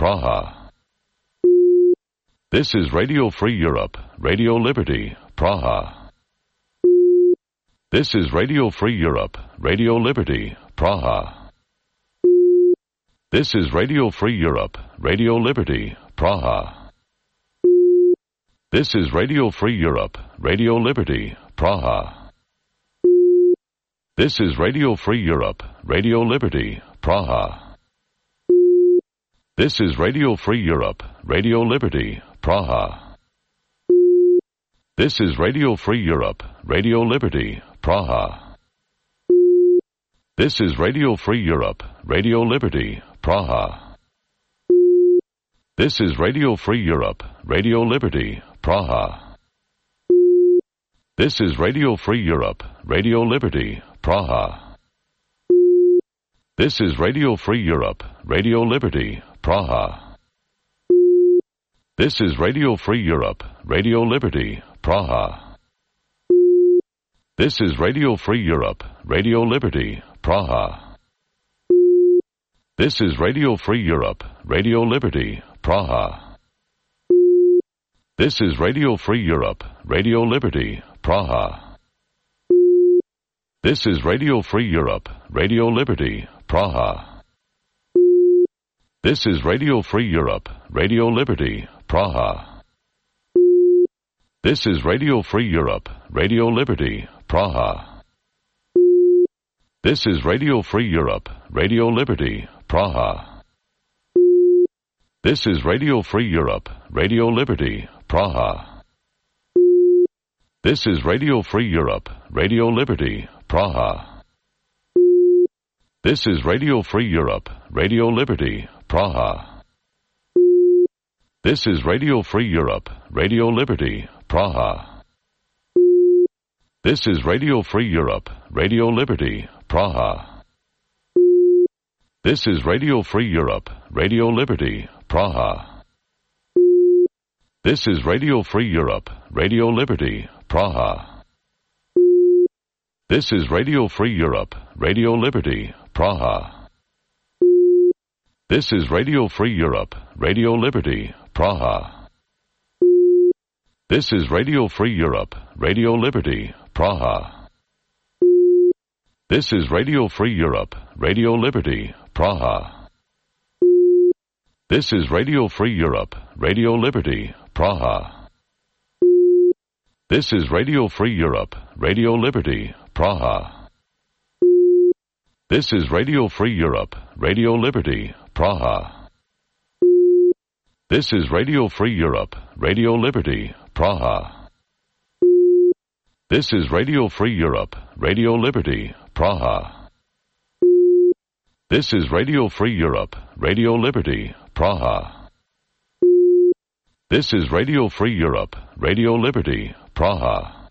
Praha. This is Radio Free Europe, Radio Liberty, Praha. This is Radio Free Europe, Radio Liberty, Praha. This is Radio Free Europe, Radio Liberty, Praha. This is Radio Free Europe, Radio Liberty, Praha. This is Radio Free Europe, Radio Liberty, Praha. This is Radio Free Europe, Radio Liberty, Praha. This is Radio Free Europe, Radio Liberty, Praha. This is Radio Free Europe, Radio Liberty, Praha. This is Radio Free Europe, Radio Liberty, Praha. This is Radio Free Europe, Radio Liberty, Praha. This is Radio Free Europe, Radio Liberty, Praha. This is Radio Free Europe, Radio Liberty, Praha. This is Radio Free Europe, Radio Liberty, Praha. This is Radio Free Europe, Radio Liberty, Praha. This is Radio Free Europe, Radio Liberty, Praha. This is Radio Free Europe, Radio Liberty, Praha. This is Radio Free Europe, Radio Liberty, Praha. This is Radio Free Europe, Radio Liberty, Praha. This is Radio Free Europe, Radio Liberty, Praha. This is Radio Free Europe, Radio Liberty, Praha. This is Radio Free Europe, Radio Liberty, Praha. This is Radio Free Europe, Radio Liberty, Praha. This is Radio Free Europe, Radio Liberty, Praha. This is Radio Free Europe, Radio Liberty, Praha. This is Radio Free Europe, Radio Liberty, Praha. This is Radio Free Europe, Radio Liberty, Praha. This is Radio Free Europe, Radio Liberty, Praha. This is Radio Free Europe, Radio Liberty, Praha. This is Radio Free Europe, Radio Liberty, Praha. This is Radio Free Europe, Radio Liberty, Praha. This is Radio Free Europe, Radio Liberty, Praha. This is Radio Free Europe, Radio Liberty, Praha. This is Radio Free Europe, Radio Liberty, Praha. This is Radio Free Europe, Radio Liberty, Praha. This is Radio Free Europe, Radio Liberty, Praha. This is Radio Free Europe, Radio Liberty, Praha. This is Radio Free Europe, Radio Liberty, Praha.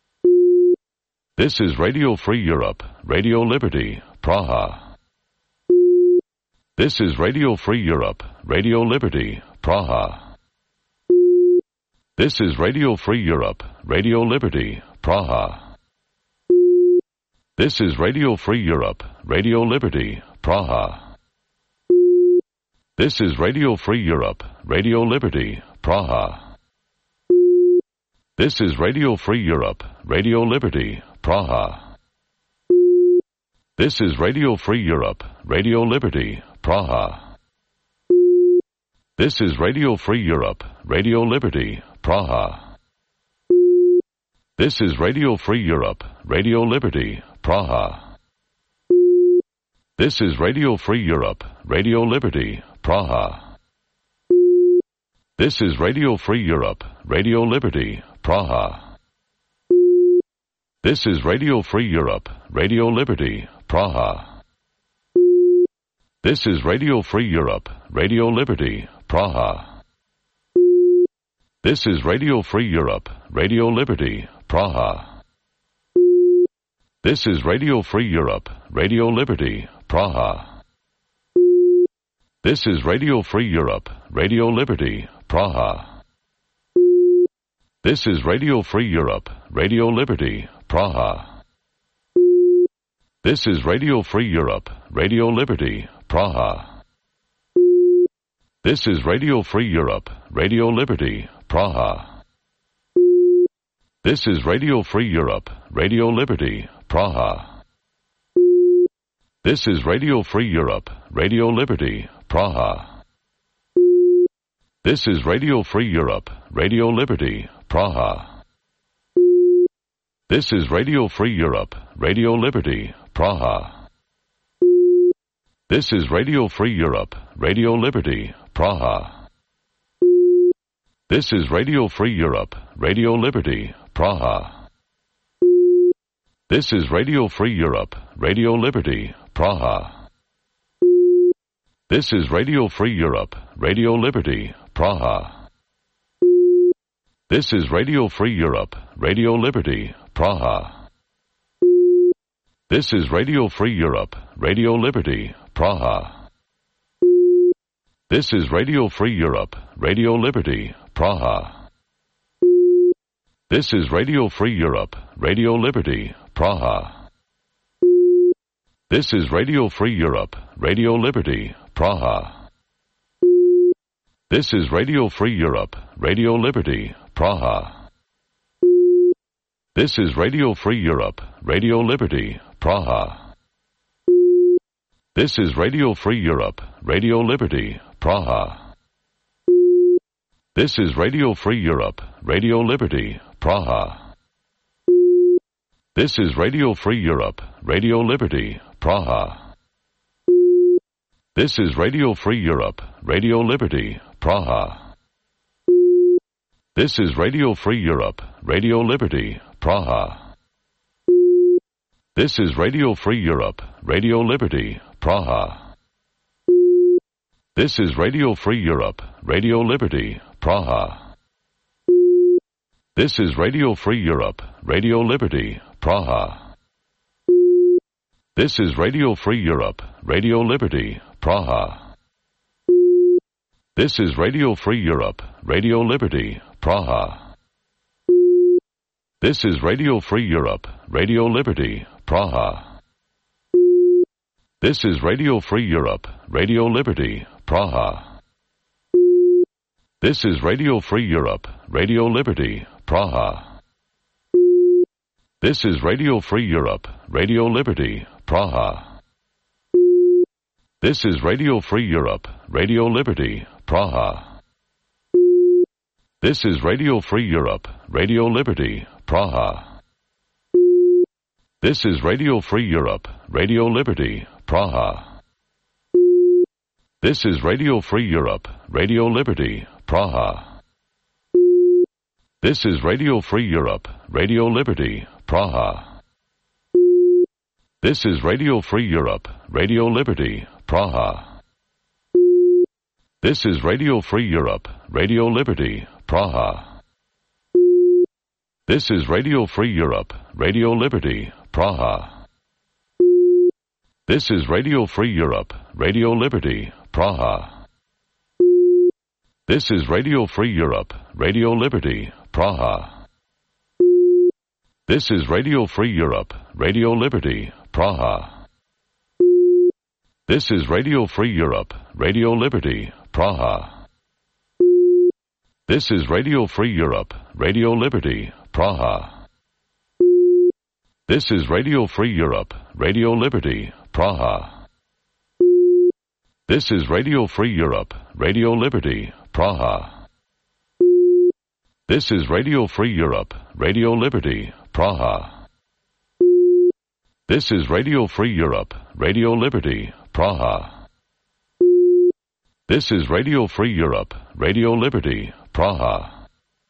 This is Radio Free Europe, Radio Liberty, Praha. This is Radio Free Europe, Radio Liberty, Praha. This is Radio Free Europe, Radio Liberty, Praha. This is Radio Free Europe, Radio Liberty, Praha. This is Radio Free Europe, Radio Liberty, Praha. This is Radio Free Europe, Radio Liberty, Praha. This is Radio Free Europe, Radio Liberty, Praha. This is Radio Free Europe, Radio Liberty, Praha. This is Radio Free Europe, Radio Liberty, Praha. This is Radio Free Europe, Radio Liberty, Praha. This is Radio Free Europe, Radio Liberty, Praha. This is Radio Free Europe, Radio Liberty, Praha. This is Radio Free Europe, Radio Liberty, Praha. This is Radio Free Europe, Radio Liberty, Praha. This is Radio Free Europe, Radio Liberty, Praha. This is Radio Free Europe, Radio Liberty, Praha. This is Radio Free Europe, Radio Liberty, Praha. This is Radio Free Europe, Radio Liberty, Praha. This is Radio Free Europe, Radio Liberty, Praha. This is Radio Free Europe, Radio Liberty, Praha. This is Radio Free Europe, Radio Liberty, Praha. This is Radio Free Europe, Radio Liberty, Praha. This is Radio Free Europe, Radio Liberty, Praha. This is Radio Free Europe, Radio Liberty, Praha. This is Radio Free Europe, Radio Liberty, Praha. This is Radio Free Europe, Radio Liberty, Praha. This is Radio Free Europe, Radio Liberty, Praha. This is Radio Free Europe, Radio Liberty, Praha. This is Radio Free Europe, Radio Liberty, Praha. This is Radio Free Europe, Radio Liberty, Praha. This is Radio Free Europe, Radio Liberty, Praha. This is Radio Free Europe, Radio Liberty, Praha. This is Radio Free Europe, Radio Liberty, Praha. This is Radio Free Europe, Radio Liberty, Praha. This is Radio Free Europe, Radio Liberty, Praha. This is Radio Free Europe, Radio Liberty, Praha. This is Radio Free Europe, Radio Liberty, Praha. This is Radio Free Europe, Radio Liberty, Praha. This is Radio Free Europe, Radio Liberty, Praha. This is Radio Free Europe, Radio Liberty, Praha. This is Radio Free Europe, Radio Liberty, Praha. This is Radio Free Europe, Radio Liberty, Praha. This is Radio Free Europe, Radio Liberty, Praha. This is Radio Free Europe, Radio Liberty, Praha. This is Radio Free Europe, Radio Liberty, Praha. This is Radio Free Europe, Radio Liberty, Praha. This is Radio Free Europe, Radio Liberty, Praha. This is Radio Free Europe, Radio Liberty, Praha. This is Radio Free Europe, Radio Liberty, Praha. This is Radio Free Europe, Radio Liberty, Praha. This is Radio Free Europe, Radio Liberty, Praha. This is Radio Free Europe, Radio Liberty, Praha. This is Radio Free Europe, Radio Liberty, Praha. This is Radio Free Europe, Radio Liberty, Praha. This is Radio Free Europe, Radio Liberty, Praha. This is Radio Free Europe, Radio Liberty, Praha. This is Radio Free Europe, Radio Liberty, Praha. This is Radio Free Europe, Radio Liberty, Praha. This is Radio Free Europe, Radio Liberty, Praha. This is Radio Free Europe, Radio Liberty, Praha. This is Radio Free Europe, Radio Liberty, Praha. This is Radio Free Europe, Radio Liberty, Praha. This is Radio Free Europe, Radio Liberty, Praha. This is Radio Free Europe, Radio Liberty, Praha. This is Radio Free Europe, Radio Liberty, Praha. This is Radio Free Europe, Radio Liberty, Praha.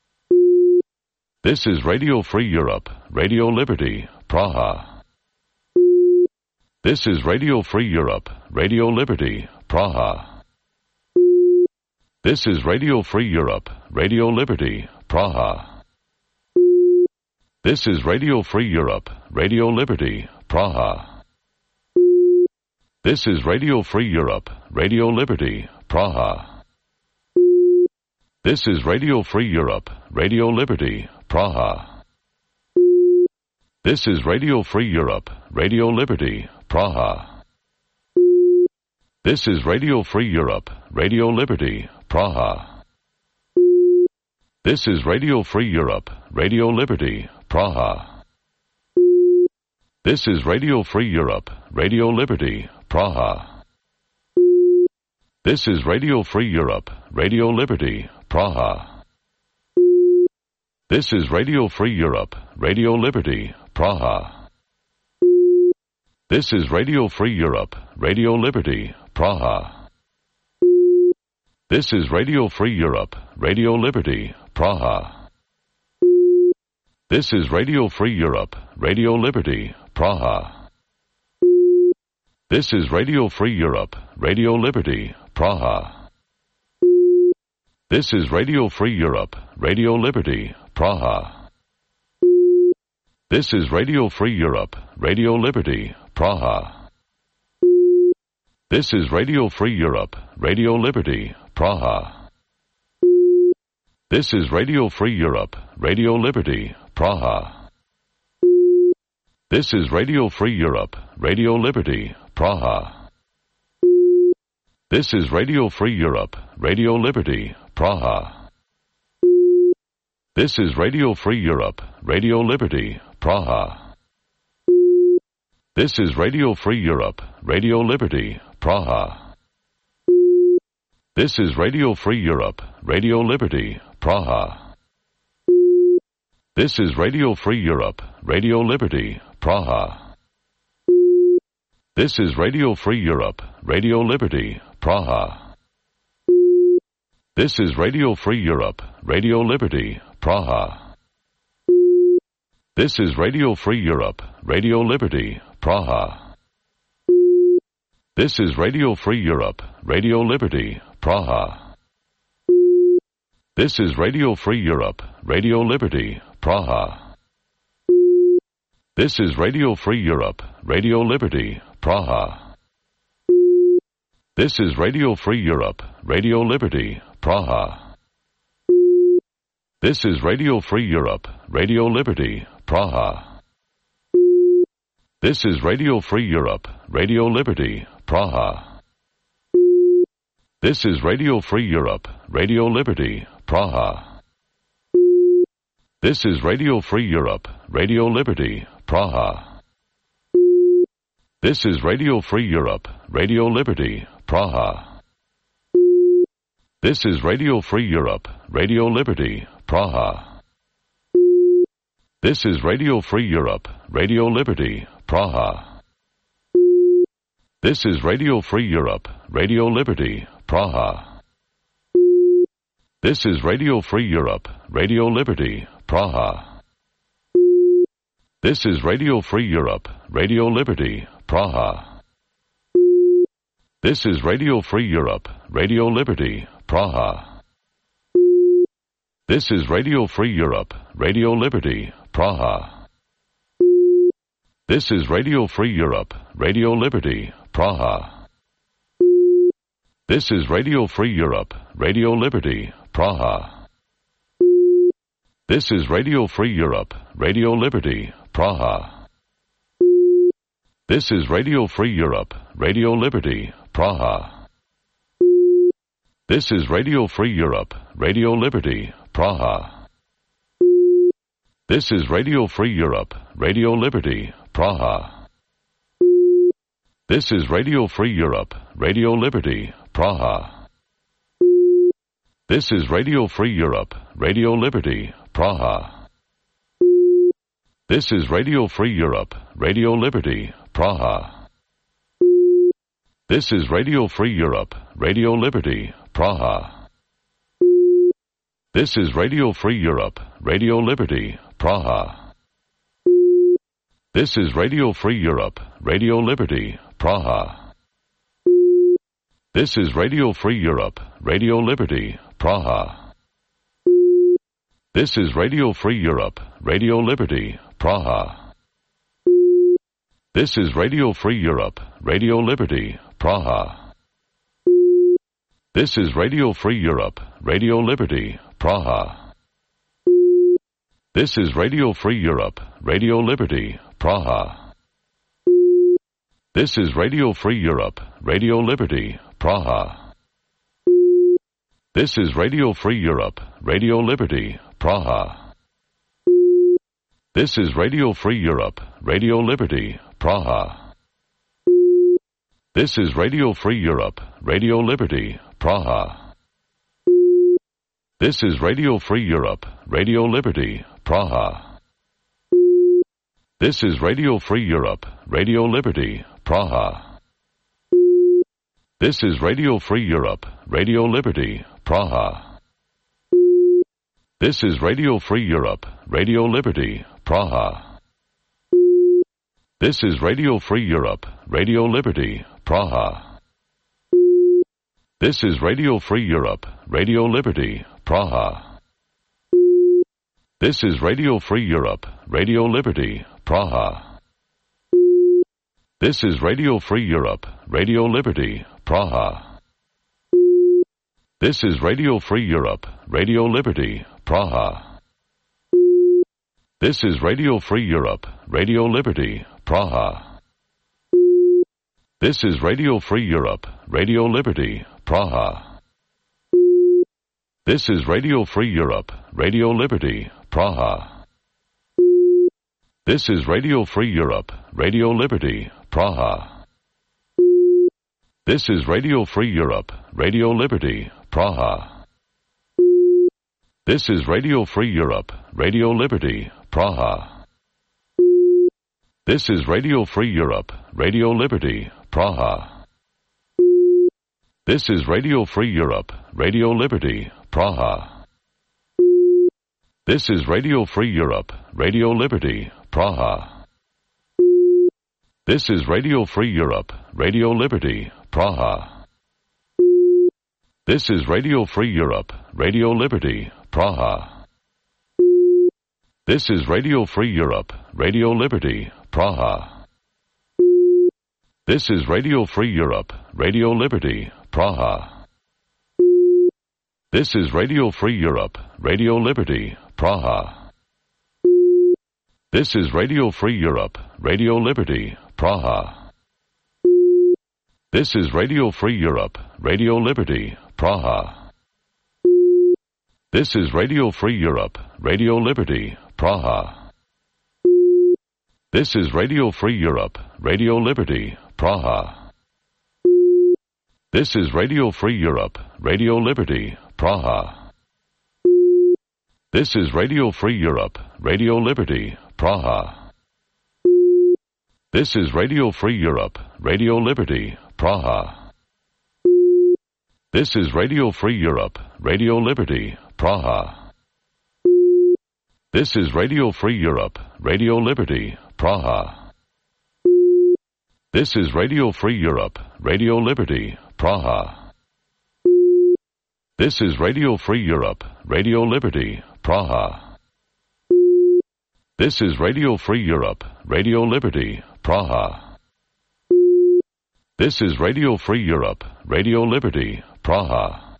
This is Radio Free Europe, Radio Liberty, Praha. This is Radio Free Europe, Radio Liberty, Praha. This is Radio Free Europe, Radio Liberty, Praha. This is Radio Free Europe, Radio Liberty, Praha. This is Radio Free Europe, Radio Liberty, Praha. This is Radio Free Europe, Radio Liberty, Praha. This is Radio Free Europe, Radio Liberty, Praha. This is Radio Free Europe, Radio Liberty, Praha. This is Radio Free Europe, Radio Liberty, Praha. This is Radio Free Europe, Radio Liberty, Praha. This is Radio Free Europe, Radio Liberty, Praha. This is Radio Free Europe, Radio Liberty, Praha. This is Radio Free Europe, Radio Liberty, Praha. This is Radio Free Europe, Radio Liberty, Praha. This is Radio Free Europe, Radio Liberty, Praha. This is Radio Free Europe, Radio Liberty, Praha. This is Radio Free Europe, Radio Liberty, Praha. This is Radio Free Europe, Radio Liberty, Praha. This is Radio Free Europe, Radio Liberty, Praha. This is Radio Free Europe, Radio Liberty, Praha. This is Radio Free Europe, Radio Liberty, Praha. This is Radio Free Europe, Radio Liberty, Praha. This is Radio Free Europe, Radio Liberty, Praha. This is Radio Free Europe, Radio Liberty, Praha. This is Radio Free Europe, Radio Liberty, Praha. This is Radio Free Europe, Radio Liberty, Praha. This is Radio Free Europe, Radio Liberty, Praha. This is Radio Free Europe, Radio Liberty, Praha. This is Radio Free Europe, Radio Liberty, Praha. This is Radio Free Europe, Radio Liberty, Praha. This is Radio Free Europe, Radio Liberty, Praha. This is Radio Free Europe, Radio Liberty, Praha. This is Radio Free Europe, Radio Liberty, Praha. This is Radio Free Europe, Radio Liberty, Praha. This is Radio Free Europe, Radio Liberty, Praha. This is Radio Free Europe, Radio Liberty, Praha. This is Radio Free Europe, Radio Liberty, Praha. This is Radio Free Europe, Radio Liberty, Praha. This is Radio Free Europe, Radio Liberty, Praha. This is Radio Free Europe, Radio Liberty, Praha. This is Radio Free Europe, Radio Liberty, Praha. This is Radio Free Europe, Radio Liberty, Praha. This is Radio Free Europe, Radio Liberty, Praha. This is Radio Free Europe, Radio Liberty, Praha. This is Radio Free Europe, Radio Liberty, Praha. This is Radio Free Europe, Radio Liberty, Praha. This is Radio Free Europe, Radio Liberty, Praha. This is Radio Free Europe, Radio Liberty, Praha. This is Radio Free Europe, Radio Liberty, Praha. This is Radio Free Europe, Radio Liberty, Praha. This is Radio Free Europe, Radio Liberty, Praha. This is Radio Free Europe, Radio Liberty, Praha. This is Radio Free Europe, Radio Liberty, Praha. This is Radio Free Europe, Radio Liberty, Praha. This is Radio Free Europe, Radio Liberty, Praha. This is Radio Free Europe, Radio Liberty, Praha. This is Radio Free Europe, Radio Liberty, Praha. This is Radio Free Europe, Radio Liberty, Praha. This is Radio Free Europe, Radio Liberty, Praha. This is Radio Free Europe, Radio Liberty, Praha. This is Radio Free Europe, Radio Liberty, Praha. This is Radio Free Europe, Radio Liberty, Praha. This is Radio Free Europe, Radio Liberty, Praha. This is Radio Free Europe, Radio Liberty, Praha. This is Radio Free Europe, Radio Liberty, Praha. This is Radio Free Europe, Radio Liberty, Praha. This is Radio Free Europe, Radio Liberty, Praha. This is Radio Free Europe, Radio Liberty, Praha. This is Radio Free Europe, Radio Liberty, Praha. This is Radio Free Europe, Radio Liberty, Praha. This is Radio Free Europe, Radio Liberty, Praha. This is Radio Free Europe, Radio Liberty, Praha. This is Radio Free Europe, Radio Liberty, Praha. This is Radio Free Europe, Radio Liberty, Praha. This is Radio Free Europe, Radio Liberty, Praha. This is Radio Free Europe, Radio Liberty, Praha. This is Radio Free Europe, Radio Liberty, Praha. This is Radio Free Europe, Radio Liberty, Praha. This is Radio Free Europe, Radio Liberty, Praha. This is Radio Free Europe, Radio Liberty, Praha. This is Radio Free Europe, Radio Liberty, Praha. This is Radio Free Europe, Radio Liberty, Praha. This is Radio Free Europe, Radio Liberty, Praha. This is Radio Free Europe, Radio Liberty, Praha. This is Radio Free Europe, Radio Liberty, Praha. This is Radio Free Europe, Radio Liberty, Praha. This is Radio Free Europe, Radio Liberty, Praha. This is Radio Free Europe, Radio Liberty, Praha. This is Radio Free Europe, Radio Liberty, Praha. This is Radio Free Europe, Radio Liberty, Praha. This is Radio Free Europe, Radio Liberty, Praha. This is Radio Free Europe, Radio Liberty, Praha. This is Radio Free Europe, Radio Liberty, Praha. This is Radio Free Europe, Radio Liberty, Praha. This is Radio Free Europe, Radio Liberty, Praha. This is Radio Free Europe, Radio Liberty, Praha. This is Radio Free Europe, Radio Liberty, Praha. This is Radio Free Europe, Radio Liberty, Praha. This is Radio Free Europe, Radio Liberty, Praha. This is Radio Free Europe, Radio Liberty, Praha. This is Radio Free Europe, Radio Liberty, Praha. This is Radio Free Europe, Radio Liberty, Praha.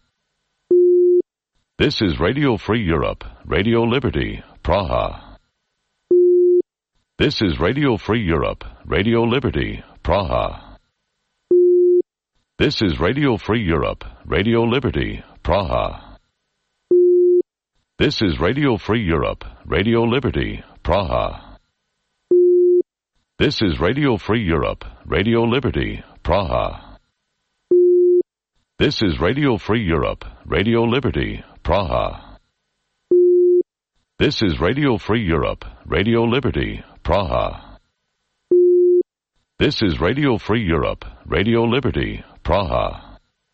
This is Radio Free Europe, Radio Liberty, Praha. This is Radio Free Europe, Radio Liberty, Praha. This is Radio Free Europe, Radio Liberty, Praha. This is Radio Free Europe, Radio Liberty, Praha. This is Radio Free Europe, Radio Liberty, Praha. This is Radio Free Europe, Radio Liberty, Praha. This is Radio Free Europe, Radio Liberty, Praha. This is Radio Free Europe, Radio Liberty, Praha.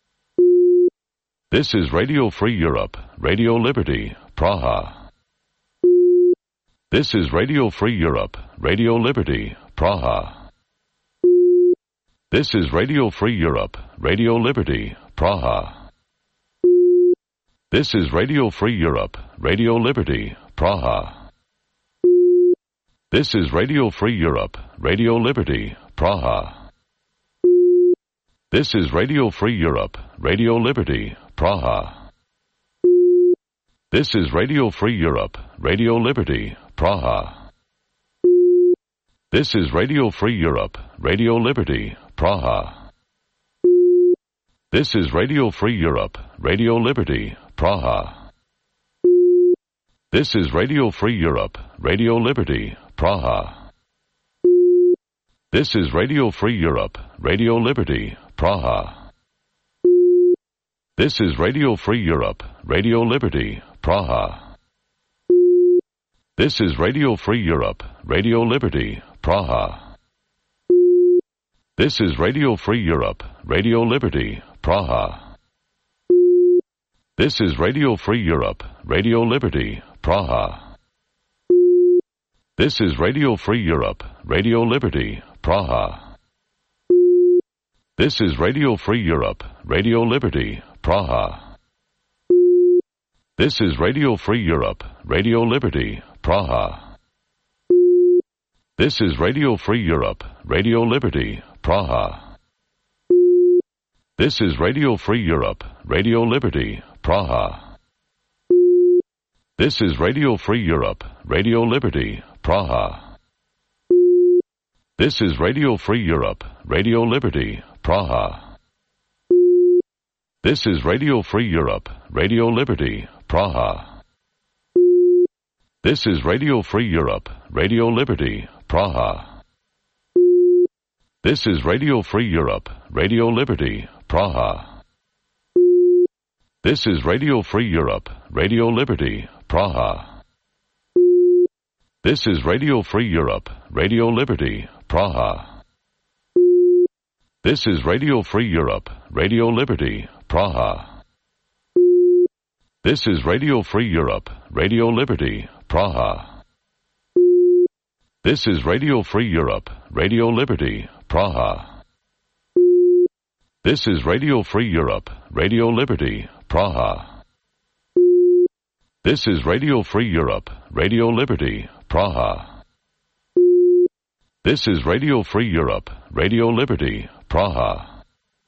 This is Radio Free Europe, Radio Liberty, Praha. This is Radio Free Europe, Radio Liberty, Praha. This is Radio Free Europe, Radio Liberty, Praha. This is Radio Free Europe, Radio Liberty, Praha. This is Radio Free Europe, Radio Liberty, Praha. This is Radio Free Europe, Radio Liberty, Praha. This is Radio Free Europe, Radio Liberty, Praha. This is Radio Free Europe, Radio Liberty, Praha. This is Radio Free Europe, Radio Liberty, Praha. This is Radio Free Europe, Radio Liberty, Praha. This is Radio Free Europe, Radio Liberty, Praha. This is Radio Free Europe, Radio Liberty, Praha. This is Radio Free Europe, Radio Liberty, Praha. This is Radio Free Europe, Radio Liberty, Praha. This is Radio Free Europe, Radio Liberty, Praha. This is Radio Free Europe, Radio Liberty, Praha. This is Radio Free Europe, Radio Liberty, Praha. This is Radio Free Europe, Radio Liberty, Praha. This is Radio Free Europe, Radio Liberty, Praha. This is Radio Free Europe, Radio Liberty, Praha. This is Radio Free Europe, Radio Liberty, Praha. This is Radio Free Europe, Radio Liberty, Praha. This is Radio Free Europe, Radio Liberty, Praha. This is Radio Free Europe, Radio Liberty, Praha. This is Radio Free Europe, Radio Liberty, Praha. This is Radio Free Europe, Radio Liberty, Praha. This is Radio Free Europe, Radio Liberty, Praha. This is Radio Free Europe, Radio Liberty, Praha. This is Radio Free Europe, Radio Liberty, Praha. This is Radio Free Europe, Radio Liberty, Praha. This is Radio Free Europe, Radio Liberty, Praha. This is Radio Free Europe, Radio Liberty, Praha. This is Radio Free Europe, Radio Liberty, Praha.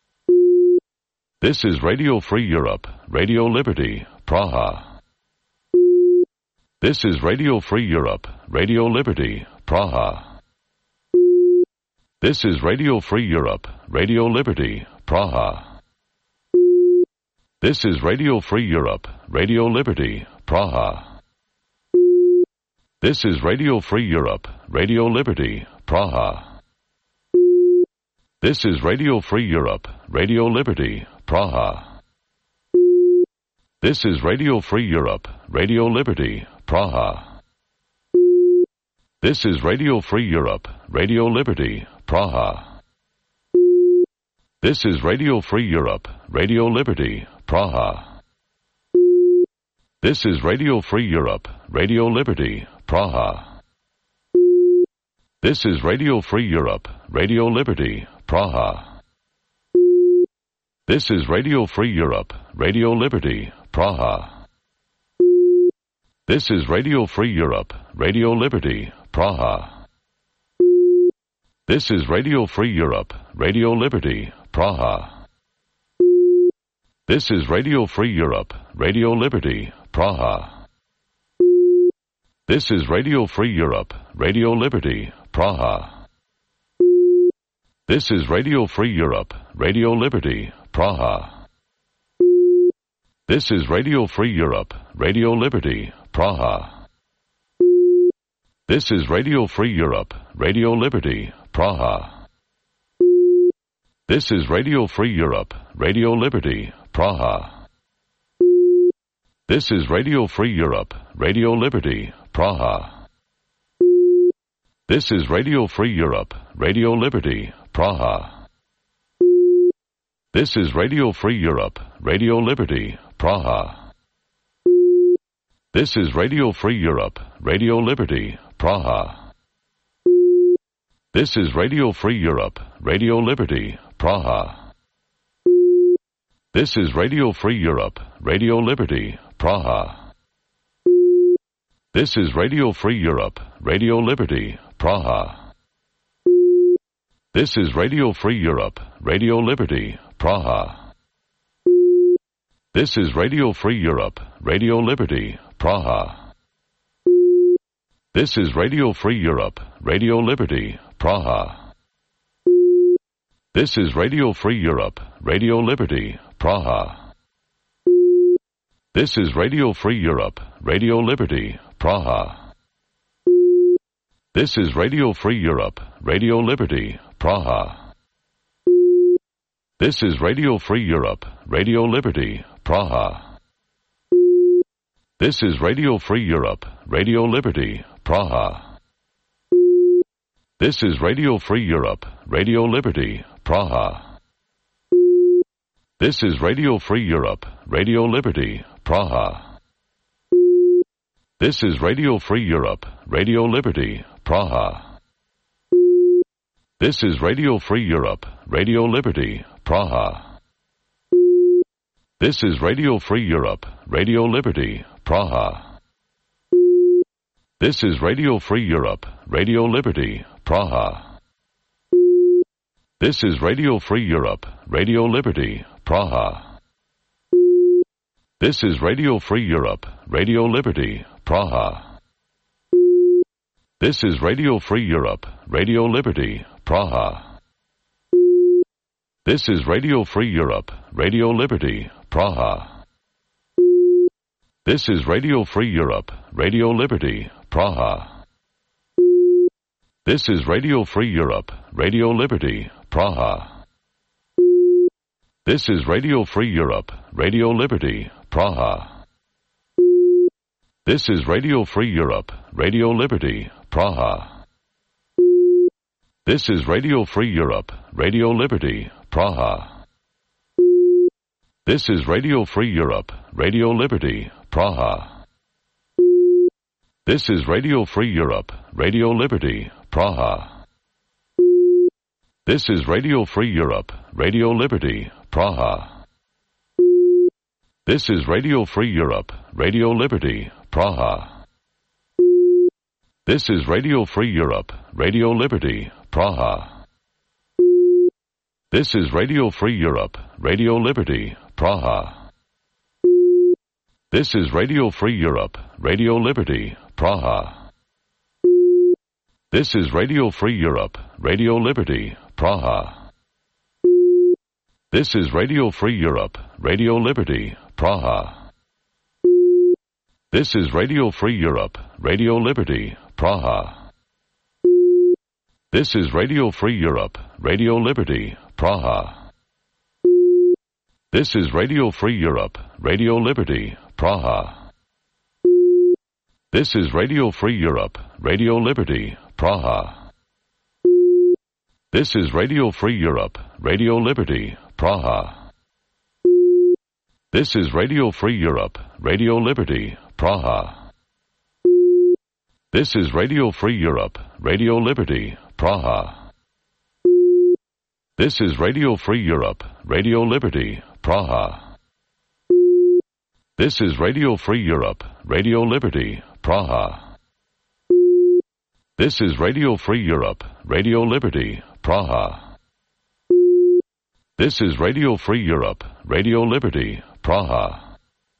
This is Radio Free Europe, Radio Liberty, Praha. This is Radio Free Europe, Radio Liberty, Praha. This is Radio Free Europe, Radio Liberty, Praha. This is Radio Free Europe, Radio Liberty, Praha. This is Radio Free Europe, Radio Liberty, Praha. This is Radio Free Europe, Radio Liberty, Praha. This is Radio Free Europe, Radio Liberty, Praha. This is Radio Free Europe, Radio Liberty, Praha. This is Radio Free Europe, Radio Liberty, Praha. This is Radio Free Europe, Radio Liberty, Praha. This is Radio Free Europe, Radio Liberty, Praha. This is Radio Free Europe, Radio Liberty, Praha. This is Radio Free Europe, Radio Liberty, Praha. This is Radio Free Europe, Radio Liberty, Praha. This is Radio Free Europe, Radio Liberty, Praha. This is Radio Free Europe, Radio Liberty, Praha. This is Radio Free Europe, Radio Liberty, Praha. This is Radio Free Europe, Radio Liberty, Praha. This is Radio Free Europe, Radio Liberty, Praha. This is Radio Free Europe, Radio Liberty, Praha. This is Radio Free Europe, Radio Liberty, Praha. This is Radio Free Europe, Radio Liberty, Praha. This is Radio Free Europe, Radio Liberty, Praha. This is Radio Free Europe, Radio Liberty, Praha. This is Radio Free Europe, Radio Liberty, Praha. This is Radio Free Europe, Radio Liberty, Praha. This is Radio Free Europe, Radio Liberty, Praha. This is Radio Free Europe, Radio Liberty, Praha. This is Radio Free Europe, Radio Liberty, Praha. This is Radio Free Europe, Radio Liberty, Praha. This is Radio Free Europe, Radio Liberty, Praha. This is Radio Free Europe, Radio Liberty, Praha. This is Radio Free Europe, Radio Liberty, Praha. This is Radio Free Europe, Radio Liberty, Praha. This is Radio Free Europe, Radio Liberty, Praha. This is Radio Free Europe, Radio Liberty, Praha. This is Radio Free Europe, Radio Liberty, Praha. This is Radio Free Europe, Radio Liberty, Praha. This is Radio Free Europe, Radio Liberty, Praha. This is Radio Free Europe, Radio Liberty, Praha. This is Radio Free Europe, Radio Liberty, Praha. This is Radio Free Europe, Radio Liberty, Praha. This is Radio Free Europe, Radio Liberty, Praha. This is Radio Free Europe, Radio Liberty, Praha. This is Radio Free Europe, Radio Liberty, Praha. This is Radio Free Europe, Radio Liberty, Praha. This is Radio Free Europe, Radio Liberty, Praha. This is Radio Free Europe, Radio Liberty, Praha. This is Radio Free Europe, Radio Liberty, Praha. This is Radio Free Europe, Radio Liberty, Praha. This is Radio Free Europe, Radio Liberty, Praha. This is Radio Free Europe, Radio Liberty, Praha. This is Radio Free Europe, Radio Liberty, Praha. This is Radio Free Europe, Radio Liberty, Praha. This is Radio Free Europe, Radio Liberty, Praha. This is Radio Free Europe, Radio Liberty, Praha. This is Radio Free Europe, Radio Liberty, Praha. This is Radio Free Europe, Radio Liberty, Praha. This is Radio Free Europe, Radio Liberty, Praha. This is Radio Free Europe, Radio Liberty, Praha. This is Radio Free Europe, Radio Liberty, Praha. This is Radio Free Europe, Radio Liberty, Praha. This is Radio Free Europe, Radio Liberty, Praha. This is Radio Free Europe, Radio Liberty, Praha. This is Radio Free Europe, Radio Liberty, Praha. This is Radio Free Europe, Radio Liberty, Praha. This is Radio Free Europe, Radio Liberty, Praha. This is Radio Free Europe, Radio Liberty, Praha. This is Radio Free Europe, Radio Liberty, Praha. This is Radio Free Europe, Radio Liberty, Praha.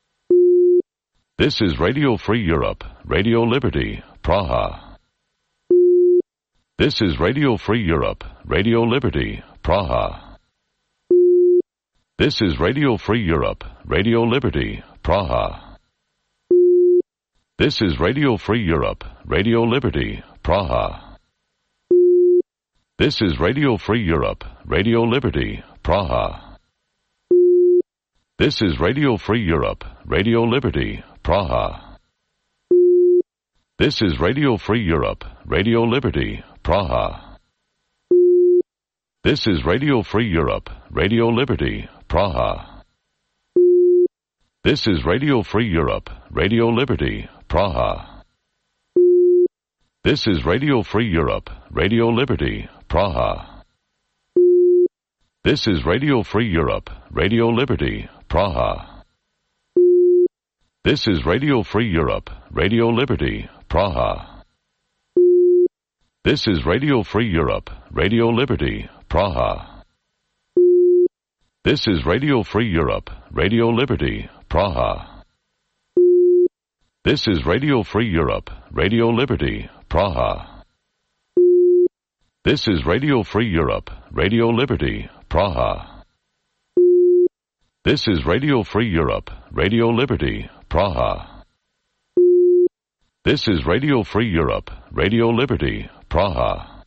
This is Radio Free Europe, Radio Liberty, Praha. This is Radio Free Europe, Radio Liberty, Praha. This is Radio Free Europe, Radio Liberty, Praha. This is Radio Free Europe, Radio Liberty, Praha. This is Radio Free Europe, Radio Liberty, Praha. This is Radio Free Europe, Radio Liberty, Praha. This is Radio Free Europe, Radio Liberty, Praha. This is Radio Free Europe, Radio Liberty, Praha. This is Radio Free Europe, Radio Liberty, Praha. This is Radio Free Europe, Radio Liberty, Praha. This is Radio Free Europe, Radio Liberty, Praha. This is Radio Free Europe, Radio Liberty, Praha. This is Radio Free Europe, Radio Liberty, Praha. This is Radio Free Europe, Radio Liberty, Praha. This is Radio Free Europe, Radio Liberty, Praha. This is Radio Free Europe, Radio Liberty, Praha. This is Radio Free Europe, Radio Liberty, Praha. This is Radio Free Europe, Radio Liberty, Praha.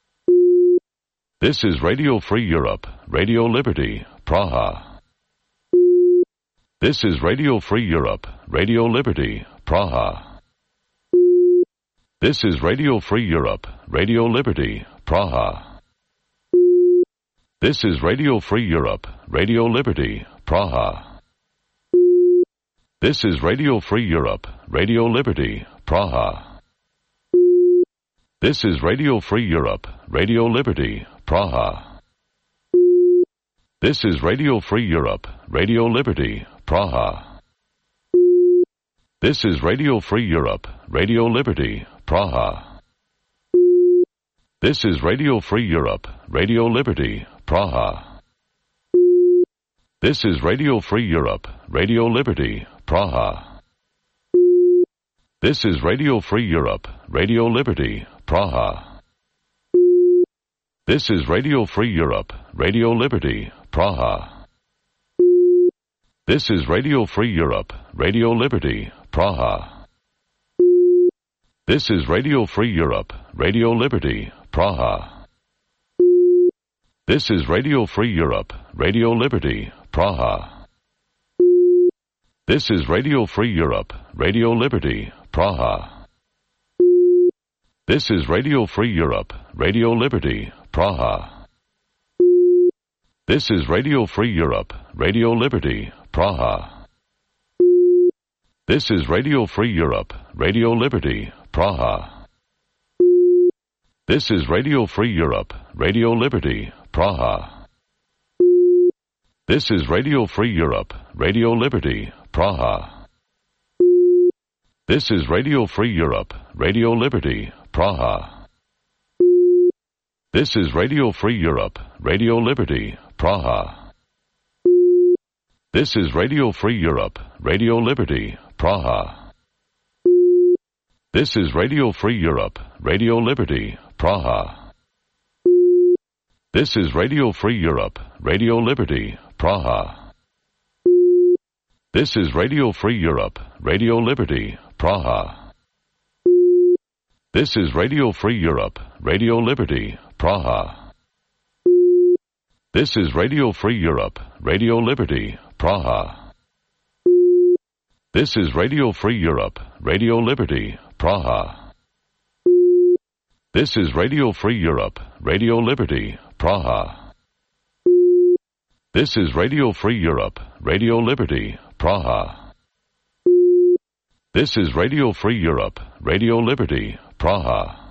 This is Radio Free Europe, Radio Liberty, Praha. This is Radio Free Europe, Radio Liberty, Praha. This is Radio Free Europe, Radio Liberty, Praha. This is Radio Free Europe, Radio Liberty, Praha. This is Radio Free Europe, Radio Liberty, Praha. This is Radio Free Europe, Radio Liberty, Praha. This is Radio Free Europe, Radio Liberty, Praha. This is Radio Free Europe, Radio Liberty, Praha. This is Radio Free Europe, Radio Liberty, Praha. This is Radio Free Europe, Radio Liberty, Praha. This is Radio Free Europe, Radio Liberty, Praha. This is Radio Free Europe, Radio Liberty, Praha. This is Radio Free Europe, Radio Liberty, Praha. This is Radio Free Europe, Radio Liberty, Praha. This is Radio Free Europe, Radio Liberty, Praha. This is Radio Free Europe, Radio Liberty, Praha. This is Radio Free Europe, Radio Liberty, Praha. This is Radio Free Europe, Radio Liberty, Praha. This is Radio Free Europe, Radio Liberty, Praha. This is Radio Free Europe, Radio Liberty, Praha. This is Radio Free Europe, Radio Liberty, Praha. This is Radio Free Europe, Radio Liberty, Praha. This is Radio Free Europe, Radio Liberty, Praha. This is Radio Free Europe, Radio Liberty, Praha. This is Radio Free Europe, Radio Liberty, Praha. This is Radio Free Europe, Radio Liberty, Praha. This is Radio Free Europe, Radio Liberty, Praha. This is Radio Free Europe, Radio Liberty, Praha. This is Radio Free Europe, Radio Liberty, Praha. This is Radio Free Europe, Radio Liberty, Praha. This is Radio Free Europe, Radio Liberty, Praha. This is Radio Free Europe, Radio Liberty, Praha. This is Radio Free Europe, Radio Liberty, Praha.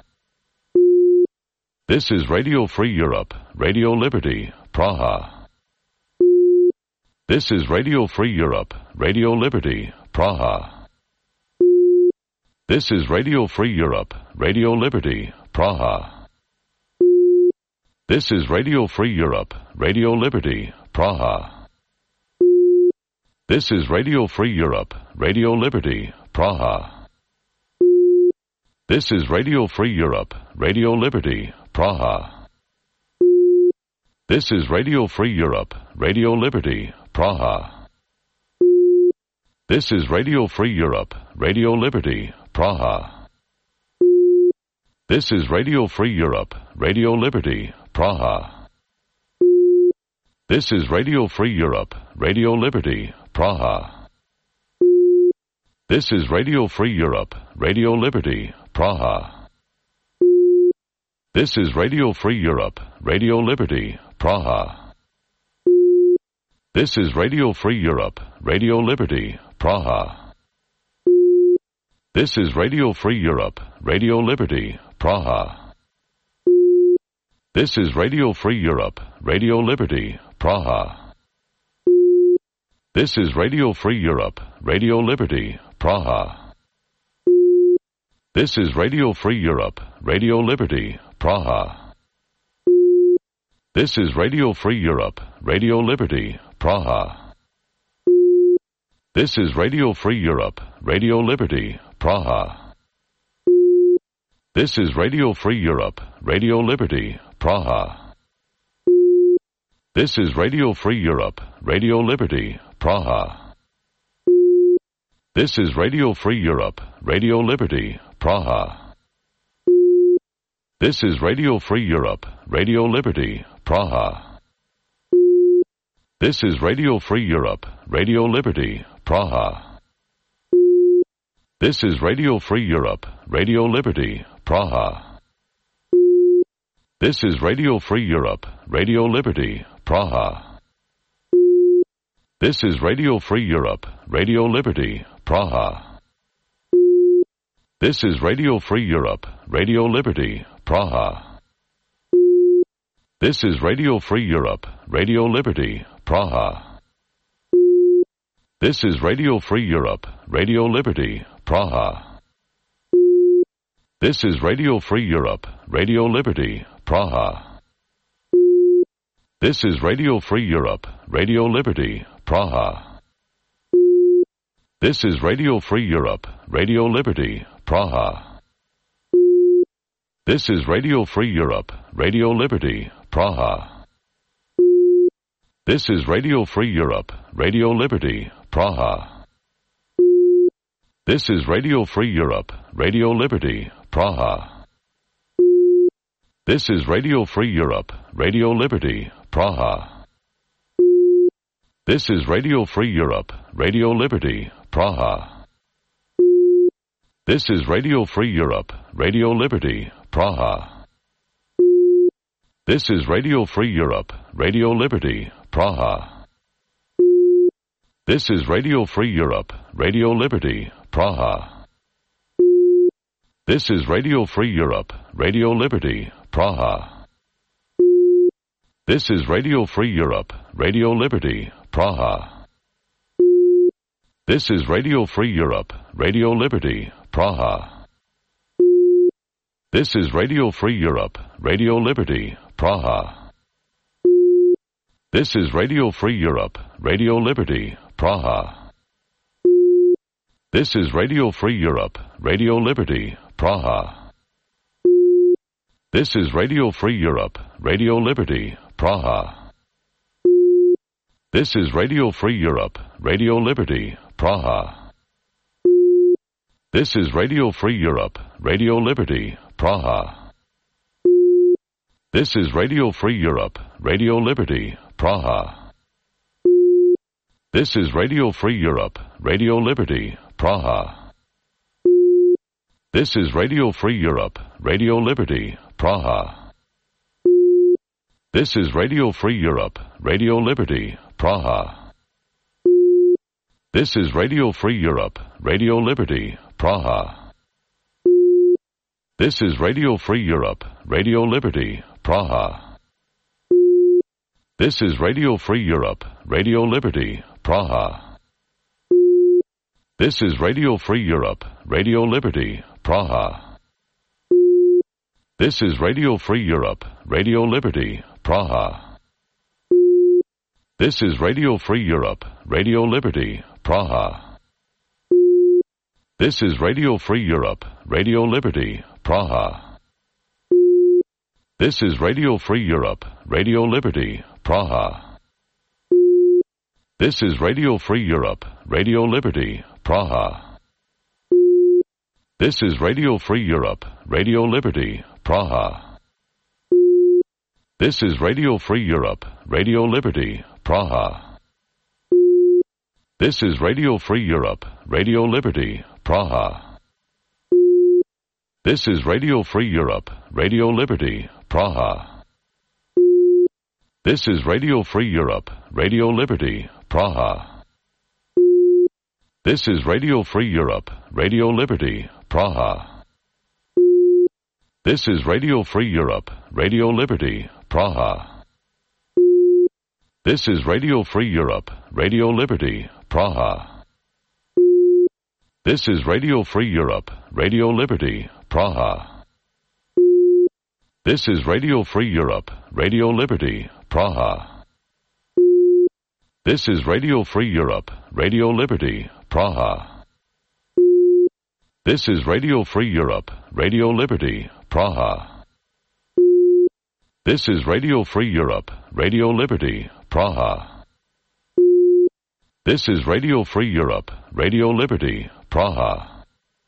This is Radio Free Europe, Radio Liberty, Praha. This is Radio Free Europe, Radio Liberty, Praha. This is Radio Free Europe, Radio Liberty, Praha. This is Radio Free Europe, Radio Liberty, Praha. This is Radio Free Europe, Radio Liberty, Praha. This is Radio Free Europe, Radio Liberty, Praha. This is Radio Free Europe, Radio Liberty, Praha. This is Radio Free Europe, Radio Liberty, Praha. This is Radio Free Europe, Radio Liberty, Praha. This is Radio Free Europe, Radio Liberty, Praha. This is Radio Free Europe, Radio Liberty, Praha. This is Radio Free Europe, Radio Liberty, Praha. This is Radio Free Europe, Radio Liberty, Praha. This is Radio Free Europe, Radio Liberty, Praha. This is Radio Free Europe, Radio Liberty, Praha. This is Radio Free Europe, Radio Liberty, Praha. This is Radio Free Europe, Radio Liberty, Praha. This is Radio Free Europe, Radio Liberty, Praha. This is Radio Free Europe, Radio Liberty, Praha. This is Radio Free Europe, Radio Liberty, Praha. This is Radio Free Europe, Radio Liberty, Praha. This is Radio Free Europe, Radio Liberty, Praha. This is Radio Free Europe, Radio Liberty, Praha. This is Radio Free Europe, Radio Liberty, Praha. This is Radio Free Europe, Radio Liberty, Praha. This is Radio Free Europe, Radio Liberty, Praha. This is Radio Free Europe, Radio Liberty, Praha. This is Radio Free Europe, Radio Liberty, Praha. This is Radio Free Europe, Radio Liberty, Praha. This is Radio Free Europe, Radio Liberty, Praha. This is Radio Free Europe, Radio Liberty, Praha. This is Radio Free Europe, Radio Liberty, Praha. This is Radio Free Europe, Radio Liberty, Praha. This is Radio Free Europe, Radio Liberty, Praha. This is Radio Free Europe, Radio Liberty, Praha. This is Radio Free Europe, Radio Liberty, Praha. This is Radio Free Europe, Radio Liberty, Praha. This is Radio Free Europe, Radio Liberty, Praha. This is Radio Free Europe, Radio Liberty, Praha. This is Radio Free Europe, Radio Liberty, Praha. This is Radio Free Europe, Radio Liberty, Praha. This is Radio Free Europe, Radio Liberty, Praha. This is Radio Free Europe, Radio Liberty, Praha. This is Radio Free Europe, Radio Liberty, Praha. This is Radio Free Europe, Radio Liberty, Praha. This is Radio Free Europe, Radio Liberty, Praha. This is Radio Free Europe, Radio Liberty, Praha. This is Radio Free Europe, Radio Liberty, Praha. This is Radio Free Europe, Radio Liberty, Praha. This is Radio Free Europe, Radio Liberty, Praha. This is Radio Free Europe, Radio Liberty, Praha. This is Radio Free Europe, Radio Liberty, Praha. This is Radio Free Europe, Radio Liberty, Praha. This is Radio Free Europe, Radio Liberty, Praha. This is Radio Free Europe, Radio Liberty, Praha. This is Radio Free Europe, Radio Liberty, Praha. This is Radio Free Europe, Radio Liberty, Praha. This is Radio Free Europe, Radio Liberty, Praha. This is Radio Free Europe, Radio Liberty, Praha. This is Radio Free Europe, Radio Liberty, Praha. This is Radio Free Europe, Radio Liberty, Praha. This is Radio Free Europe, Radio Liberty, Praha. This is Radio Free Europe, Radio Liberty, Praha. This is Radio Free Europe, Radio Liberty, Praha. This is Radio Free Europe, Radio Liberty, Praha. This is Radio Free Europe, Radio Liberty, Praha. This is Radio Free Europe, Radio Liberty, Praha. This is Radio Free Europe, Radio Liberty, Praha. This is Radio Free Europe, Radio Liberty, Praha. This is Radio Free Europe, Radio Liberty, Praha. This is Radio Free Europe, Radio Liberty, Praha. This is Radio Free Europe, Radio Liberty, Praha. This is Radio Free Europe, Radio Liberty, Praha. This is Radio Free Europe, Radio Liberty, Praha. This is Radio Free Europe, Radio Liberty, Praha. This is Radio Free Europe, Radio Liberty, Praha. This is Radio Free Europe, Radio Liberty, Praha.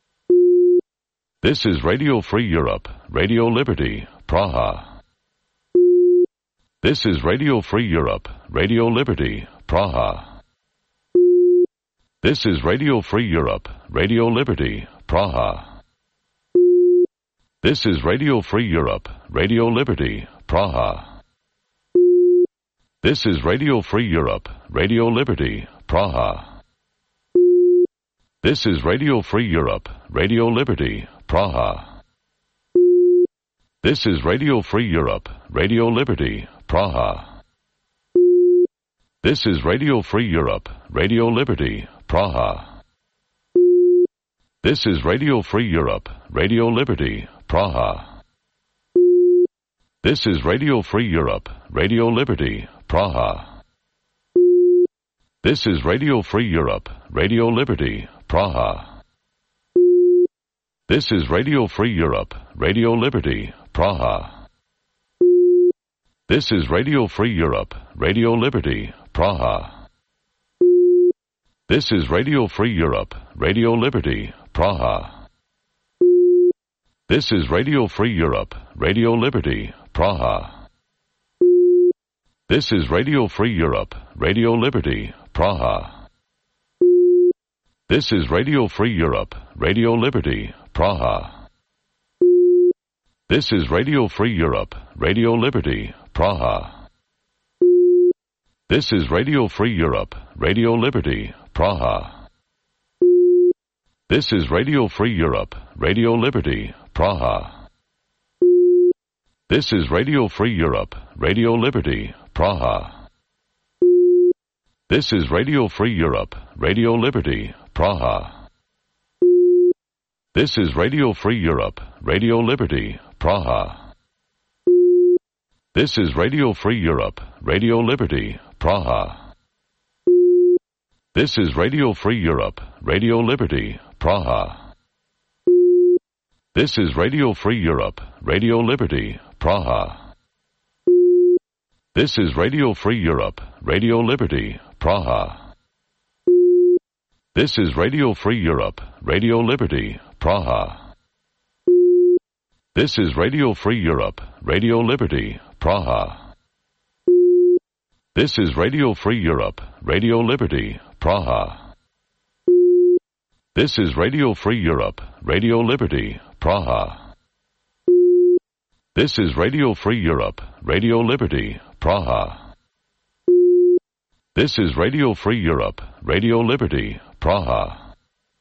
This is Radio Free Europe, Radio Liberty, Praha. This is Radio Free Europe, Radio Liberty, Praha. This is Radio Free Europe, Radio Liberty, Praha. This is Radio Free Europe, Radio Liberty, Praha. This is Radio Free Europe, Radio Liberty, Praha. This is Radio Free Europe, Radio Liberty, Praha. This is Radio Free Europe, Radio Liberty, Praha. This is Radio Free Europe, Radio Liberty, Praha. This is Radio Free Europe, Radio Liberty, Praha. This is Radio Free Europe, Radio Liberty, Praha. This is Radio Free Europe, Radio Liberty, Praha. This is Radio Free Europe, Radio Liberty, Praha. This is Radio Free Europe, Radio Liberty, Praha. This is Radio Free Europe, Radio Liberty, Praha. This is Radio Free Europe, Radio Liberty, Praha. This is Radio Free Europe, Radio Liberty, Praha. This is Radio Free Europe, Radio Liberty, Praha. This is Radio Free Europe, Radio Liberty, Praha. This is Radio Free Europe, Radio Liberty, Praha. This is Radio Free Europe, Radio Liberty, Praha. This is Radio Free Europe, Radio Liberty, Praha. This is Radio Free Europe, Radio Liberty, Praha. This is Radio Free Europe, Radio Liberty, Praha. This is Radio Free Europe, Radio Liberty, Praha. This is Radio Free Europe, Radio Liberty, Praha. This is Radio Free Europe, Radio Liberty, Praha. This is Radio Free Europe, Radio Liberty, Praha. This is Radio Free Europe, Radio Liberty, Praha. This is Radio Free Europe, Radio Liberty, Praha. This is Radio Free Europe, Radio Liberty, Praha. This is Radio Free Europe, Radio Liberty, Praha. This is Radio Free Europe, Radio Liberty, Praha. This is Radio Free Europe, Radio Liberty, Praha.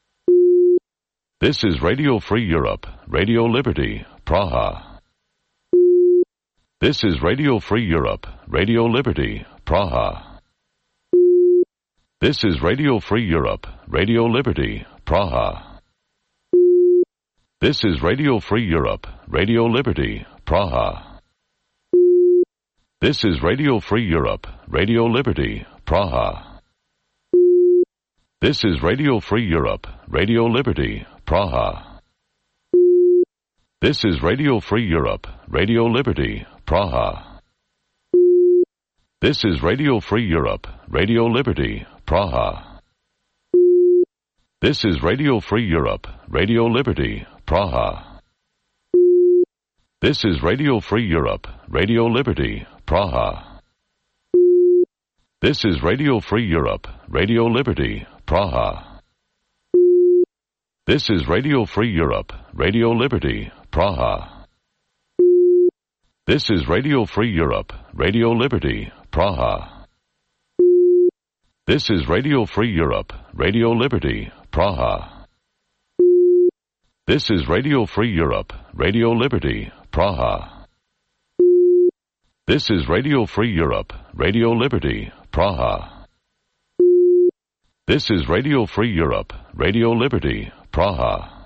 This is Radio Free Europe, Radio Liberty, Praha. This is Radio Free Europe, Radio Liberty, Praha. This is Radio Free Europe, Radio Liberty, Praha. This is Radio Free Europe, Radio Liberty, Praha. This is Radio Free Europe, Radio Liberty, Praha. This is Radio Free Europe, Radio Liberty, Praha. This is Radio Free Europe, Radio Liberty, Praha. This is Radio Free Europe, Radio Liberty, Praha. This is Radio Free Europe, Radio Liberty, Praha. This is Radio Free Europe, Radio Liberty, Praha. This is Radio Free Europe, Radio Liberty, Praha. This is Radio Free Europe, Radio Liberty, Praha. This is Radio Free Europe, Radio Liberty, Praha. This is Radio Free Europe, Radio Liberty, Praha. This is Radio Free Europe, Radio Liberty, Praha. This is Radio Free Europe, Radio Liberty, Praha. This is Radio Free Europe, Radio Liberty, Praha.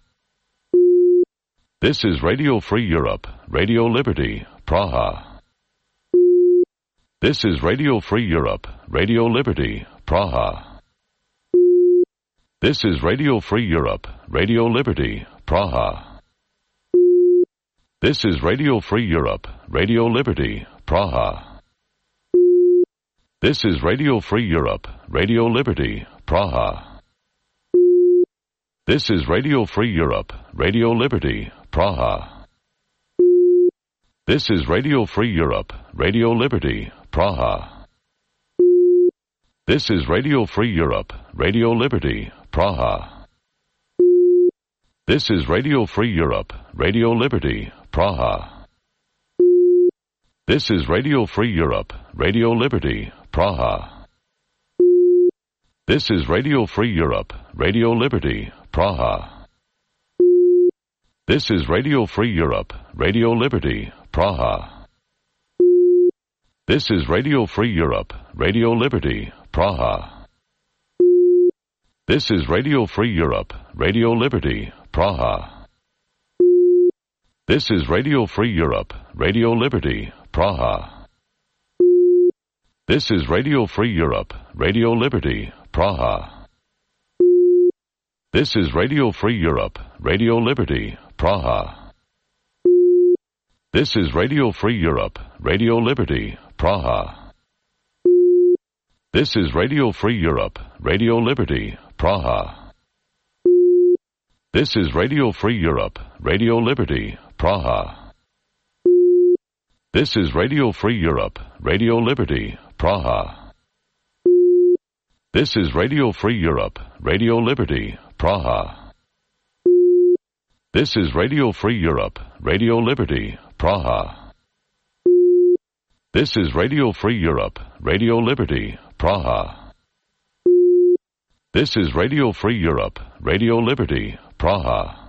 This is Radio Free Europe, Radio Liberty, Praha. This is Radio Free Europe, Radio Liberty, Praha. This is Radio Free Europe, Radio Liberty, Praha. This is Radio Free Europe, Radio Liberty, Praha. This is Radio Free Europe, Radio Liberty, Praha. This is Radio Free Europe, Radio Liberty, Praha. This is Radio Free Europe, Radio Liberty, Praha. This is Radio Free Europe, Radio Liberty, Praha. This is Radio Free Europe, Radio Liberty, Praha. This is Radio Free Europe, Radio Liberty, Praha. This is Radio Free Europe, Radio Liberty, Praha. This is Radio Free Europe, Radio Liberty, Praha. This is Radio Free Europe, Radio Liberty, Praha. This is Radio Free Europe, Radio Liberty, Praha. This is Radio Free Europe, Radio Liberty, Praha. This is Radio Free Europe, Radio Liberty, Praha. This is Radio Free Europe, Radio Liberty, Praha. This is Radio Free Europe, Radio Liberty, Praha. This is Radio Free Europe, Radio Liberty, Praha. This is Radio Free Europe, Radio Liberty, Praha. This is Radio Free Europe, Radio Liberty, Praha. This is Radio Free Europe, Radio Liberty, Praha. This is Radio Free Europe, Radio Liberty, Praha. This is Radio Free Europe, Radio Liberty, Praha. This is Radio Free Europe, Radio Liberty, Praha.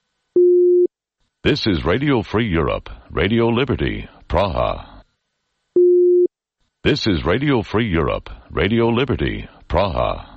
This is Radio Free Europe, Radio Liberty, Praha. This is Radio Free Europe, Radio Liberty, Praha.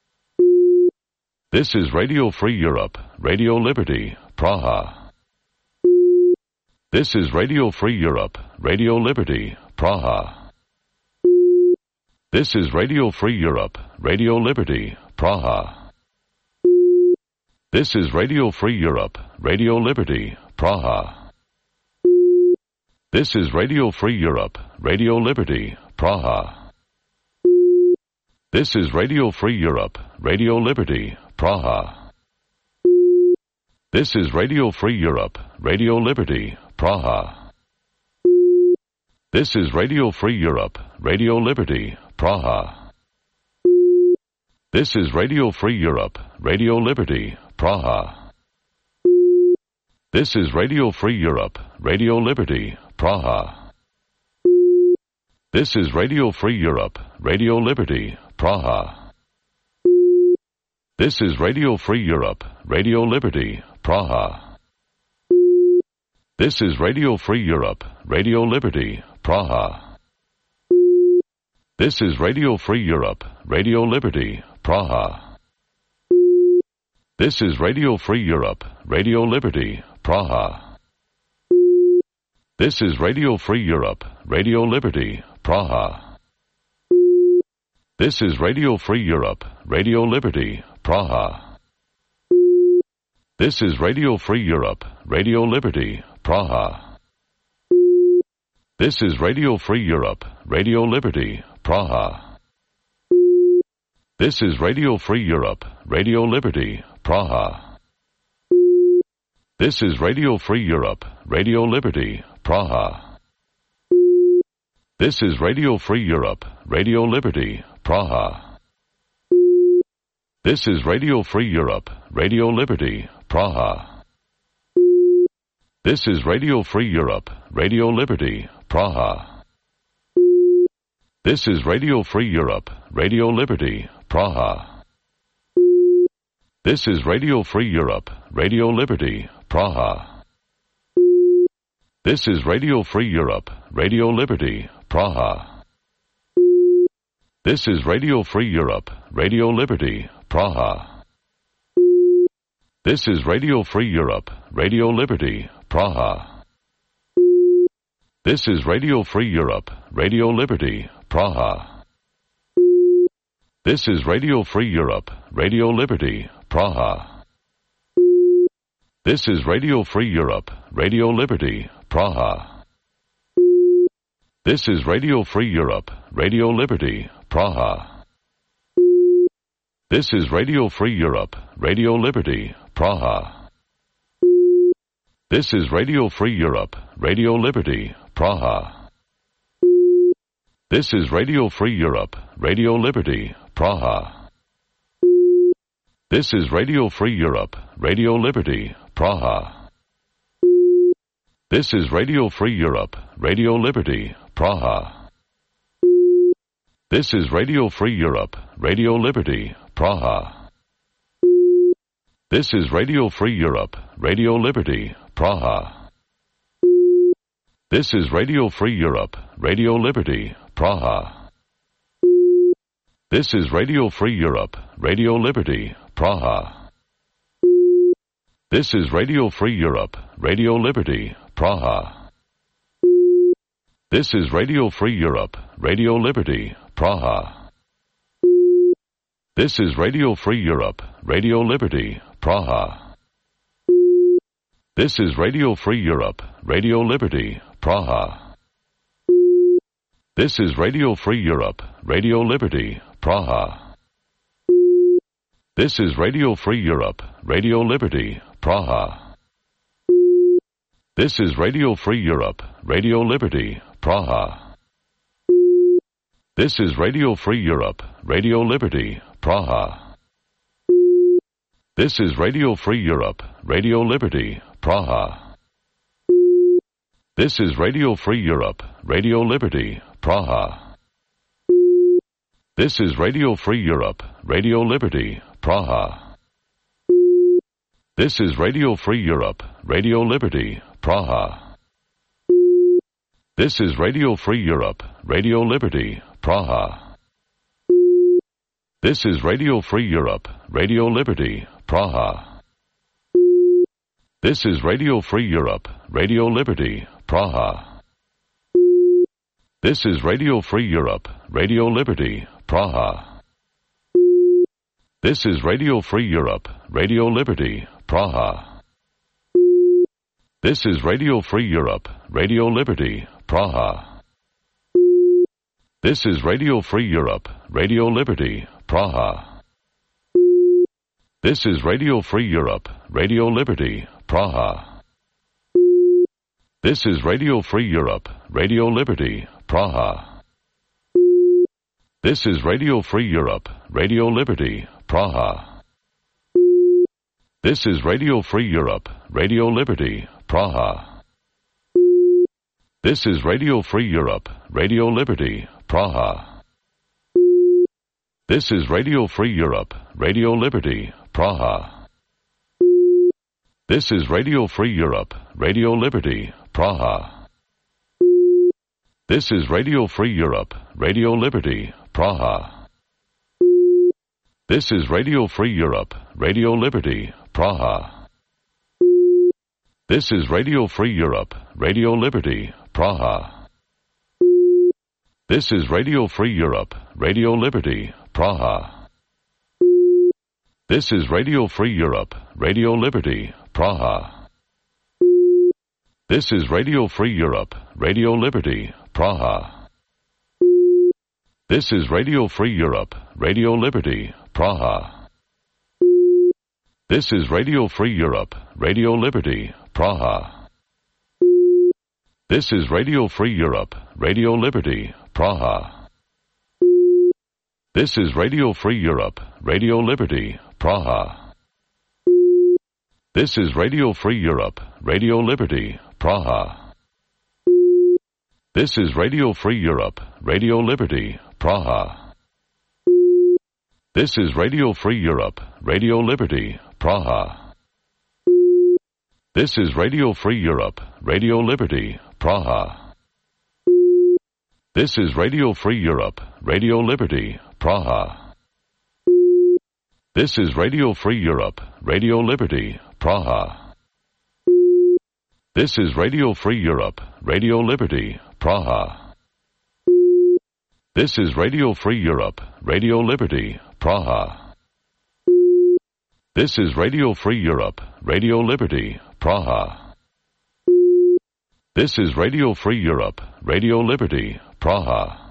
This is Radio Free Europe, Radio Liberty, Praha. This is Radio Free Europe, Radio Liberty, Praha. This is Radio Free Europe, Radio Liberty, Praha. This is Radio Free Europe, Radio Liberty, Praha. This is Radio Free Europe, Radio Liberty, Praha. This is Radio Free Europe, Radio Liberty, Praha. This is Radio Free Europe, Radio Liberty, Praha. This is Radio Free Europe, Radio Liberty, Praha. This is Radio Free Europe, Radio Liberty, Praha. This is Radio Free Europe, Radio Liberty, Praha. This is Radio Free Europe, Radio Liberty, Praha. This is Radio Free Europe, Radio Liberty, Praha. This is Radio Free Europe, Radio Liberty, Praha. This is Radio Free Europe, Radio Liberty, Praha. This is Radio Free Europe, Radio Liberty, Praha. This is Radio Free Europe, Radio Liberty, Praha. This is Radio Free Europe, Radio Liberty, Praha. This is Radio Free Europe, Radio Liberty, Praha. This is Radio Free Europe, Radio Liberty, Praha. This is Radio Free Europe, Radio Liberty, Praha. This is Radio Free Europe, Radio Liberty, Praha. This is Radio Free Europe, Radio Liberty, Praha. This is Radio Free Europe, Radio Liberty, Praha. This is Radio Free Europe, Radio Liberty, Praha. This is Radio Free Europe, Radio Liberty, Praha. This is Radio Free Europe, Radio Liberty, Praha. This is Radio Free Europe, Radio Liberty, Praha. This is Radio Free Europe, Radio Liberty, Praha. This is Radio Free Europe, Radio Liberty, Praha. This is Radio Free Europe, Radio Liberty, Praha. This is Radio Free Europe, Radio Liberty, Praha. This is Radio Free Europe, Radio Liberty, Praha. This is Radio Free Europe, Radio Liberty, Praha. This is Radio Free Europe, Radio Liberty, Praha. This is Radio Free Europe, Radio Liberty, Praha. This is Radio Free Europe, Radio Liberty, Praha. This is Radio Free Europe, Radio Liberty, Praha. This is Radio Free Europe, Radio Liberty, Praha. This is Radio Free Europe, Radio Liberty, Praha. This is Radio Free Europe, Radio Liberty, Praha. This is Radio Free Europe, Radio Liberty, Praha. This is Radio Free Europe, Radio Liberty, Praha. This is Radio Free Europe, Radio Liberty, Praha. This is Radio Free Europe, Radio Liberty, Praha. This is Radio Free Europe, Radio Liberty, Praha. This is Radio Free Europe, Radio Liberty, Praha. This is Radio Free Europe, Radio Liberty, Praha. This is Radio Free Europe, Radio Liberty, Praha. This is Radio Free Europe, Radio Liberty, Praha. This is Radio Free Europe, Radio Liberty, Praha. This is Radio Free Europe, Radio Liberty, Praha. This is Radio Free Europe, Radio Liberty, Praha. This is Radio Free Europe, Radio Liberty, Praha. This is Radio Free Europe, Radio Liberty, Praha. This is Radio Free Europe, Radio Liberty, Praha. This is Radio Free Europe, Radio Liberty, Praha. This is Radio Free Europe, Radio Liberty, Praha. This is Radio Free Europe, Radio Liberty, Praha. This is Radio Free Europe, Radio Liberty, Praha. This is Radio Free Europe, Radio Liberty, Praha. This is Radio Free Europe, Radio Liberty, Praha. This is Radio Free Europe, Radio Liberty, Praha. This is Radio Free Europe, Radio Liberty, Praha. This is Radio Free Europe, Radio Liberty, Praha. This is Radio Free Europe, Radio Liberty, Praha. This is Radio Free Europe, Radio Liberty, Praha. This is Radio Free Europe, Radio Liberty, Praha. This is Radio Free Europe, Radio Liberty, Praha. This is Radio Free Europe, Radio Liberty, Praha. This is Radio Free Europe, Radio Liberty, Praha. This is Radio Free Europe, Radio Liberty, Praha. This is Radio Free Europe, Radio Liberty, Praha. This is Radio Free Europe, Radio Liberty, Praha. This is Radio Free Europe, Radio Liberty, Praha. This is Radio Free Europe, Radio Liberty, Praha. This is Radio Free Europe, Radio Liberty, Praha. This is Radio Free Europe, Radio Liberty, Praha. This is Radio Free Europe, Radio Liberty, Praha. This is Radio Free Europe, Radio Liberty, Praha. This is Radio Free Europe, Radio Liberty, Praha. This is Radio Free Europe, Radio Liberty, Praha. This is Radio Free Europe, Radio Liberty, Praha. This is Radio Free Europe, Radio Liberty, Praha. This is Radio Free Europe, Radio Liberty, Praha. This is Radio Free Europe, Radio Liberty, Praha. This is Radio Free Europe, Radio Liberty, Praha. This is Radio Free Europe, Radio Liberty, Praha. This is Radio Free Europe, Radio Liberty, Praha.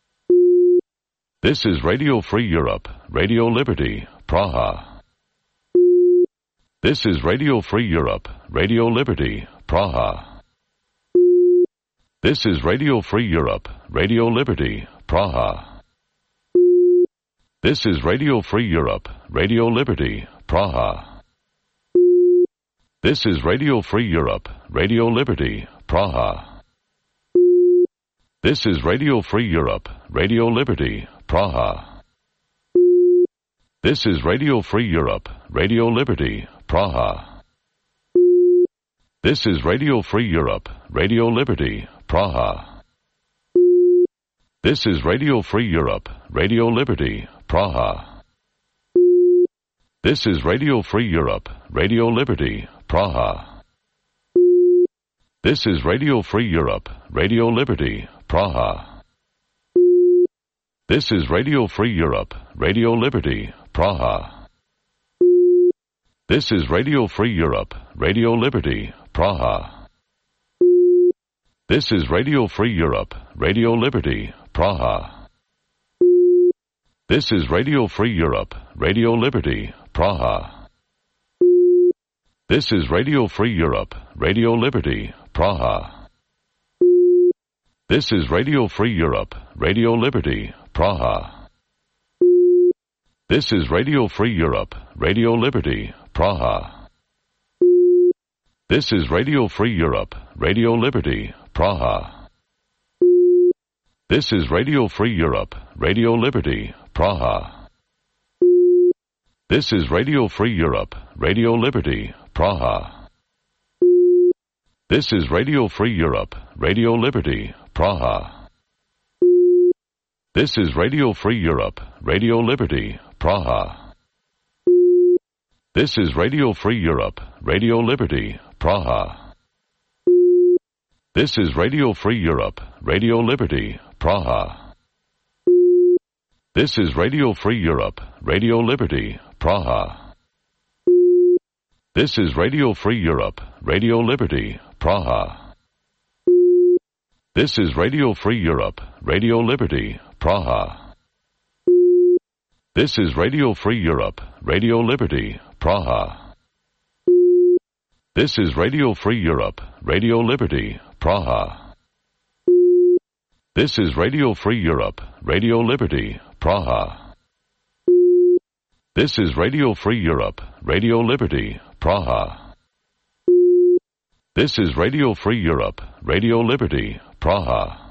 This is Radio Free Europe, Radio Liberty, Praha. This is Radio Free Europe, Radio Liberty, Praha. This is Radio Free Europe, Radio Liberty, Praha. This is Radio Free Europe, Radio Liberty, Praha. This is Radio Free Europe, Radio Liberty, Praha. This is Radio Free Europe, Radio Liberty, Praha. This is Radio Free Europe, Radio Liberty, Praha. This is Radio Free Europe, Radio Liberty, Praha. This is Radio Free Europe, Radio Liberty, Praha. This is Radio Free Europe, Radio Liberty, Praha. This is Radio Free Europe, Radio Liberty, Praha. This is Radio Free Europe, Radio Liberty, Praha. This is Radio Free Europe, Radio Liberty, Praha. This is Radio Free Europe, Radio Liberty, Praha. This is Radio Free Europe, Radio Liberty, Praha. This is Radio Free Europe, Radio Liberty, Praha. This is Radio Free Europe, Radio Liberty, Praha. This is Radio Free Europe, Radio Liberty, Praha. This is Radio Free Europe, Radio Liberty, Praha. This is Radio Free Europe, Radio Liberty, Praha. This is Radio Free Europe, Radio Liberty, Praha. This is Radio Free Europe, Radio Liberty, Praha. This is Radio Free Europe, Radio Liberty, Praha. This is Radio Free Europe, Radio Liberty, Praha. This is Radio Free Europe, Radio Liberty, Praha. This is Radio Free Europe, Radio Liberty, Praha. This is Radio Free Europe, Radio Liberty, Praha. This is Radio Free Europe, Radio Liberty, Praha. This is Radio Free Europe, Radio Liberty, Praha. This is Radio Free Europe, Radio Liberty, Praha. This is Radio Free Europe, Radio Liberty, Praha. This is Radio Free Europe, Radio Liberty, Praha. This is Radio Free Europe, Radio Liberty, Praha.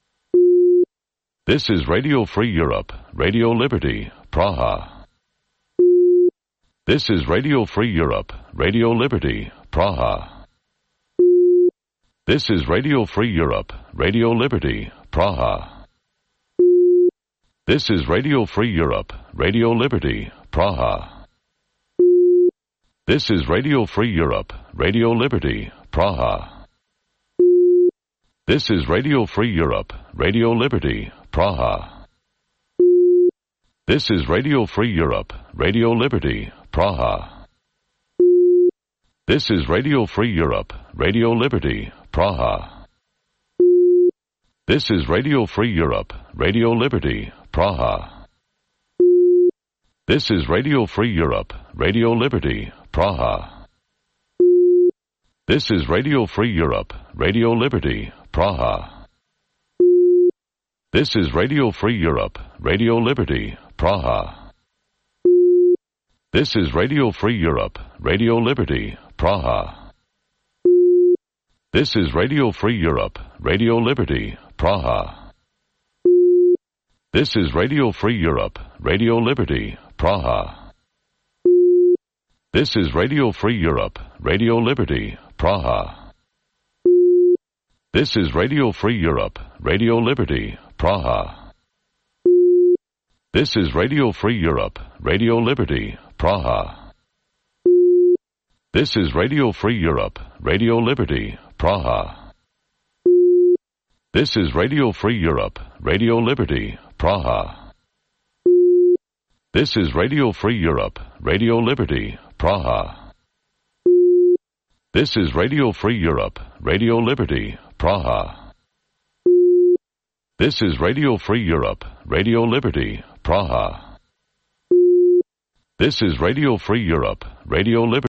This is Radio Free Europe, Radio Liberty, Praha. This is Radio Free Europe, Radio Liberty, Praha. This is Radio Free Europe, Radio Liberty, Praha. This is Radio Free Europe, Radio Liberty, Praha. This is Radio Free Europe, Radio Liberty, Praha. This is Radio Free Europe, Radio Liberty, Praha. This is Radio Free Europe, Radio Liberty, Praha. This is Radio Free Europe, Radio Liberty, Praha. This is Radio Free Europe, Radio Liberty, Praha. This is Radio Free Europe, Radio Liberty, Praha. This is Radio Free Europe, Radio Liberty, Praha. This is Radio Free Europe, Radio Liberty, Praha. This is Radio Free Europe, Radio Liberty, Praha. This is Radio Free Europe, Radio Liberty, Praha. This is Radio Free Europe, Radio Liberty, Praha. This is Radio Free Europe, Radio Liberty, Praha. This is Radio Free Europe, Radio Liberty, Praha. This is Radio Free Europe, Radio Liberty, Praha. This is Radio Free Europe, Radio Liberty, Praha. This is Radio Free Europe, Radio Liberty, Praha. This is Radio Free Europe, Radio Liberty, Praha. This is Radio Free Europe, Radio Liberty, Praha. This is Radio Free Europe, Radio Liberty, Praha. This is Radio Free Europe, Radio Liberty.